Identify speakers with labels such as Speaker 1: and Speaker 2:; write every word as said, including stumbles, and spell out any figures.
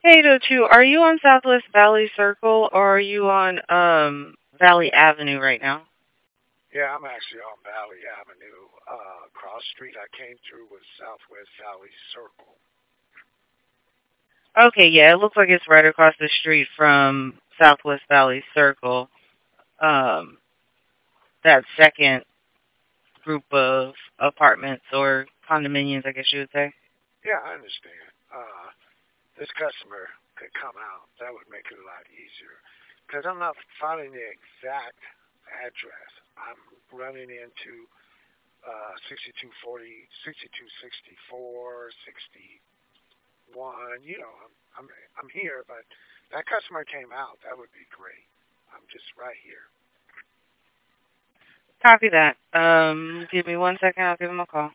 Speaker 1: Hey, Dochu, are you on Southwest Valley Circle or are you on um Valley Avenue right now?
Speaker 2: Yeah, I'm actually on Valley Avenue. Uh, cross street I came through was Southwest Valley Circle.
Speaker 1: Okay, yeah, it looks like it's right across the street from Southwest Valley Circle. Um, that second group of apartments or condominiums, I guess you would say.
Speaker 2: Yeah, I understand. Uh, this customer could come out. That would make it a lot easier. Because I'm not finding the exact address. I'm running into uh, sixty-two forty, sixty-two sixty-four, sixty-one. You know, I'm, I'm, I'm here, but that customer came out. That would be great. I'm just right here.
Speaker 1: Copy that. Um, give me one second, I'll give him a call.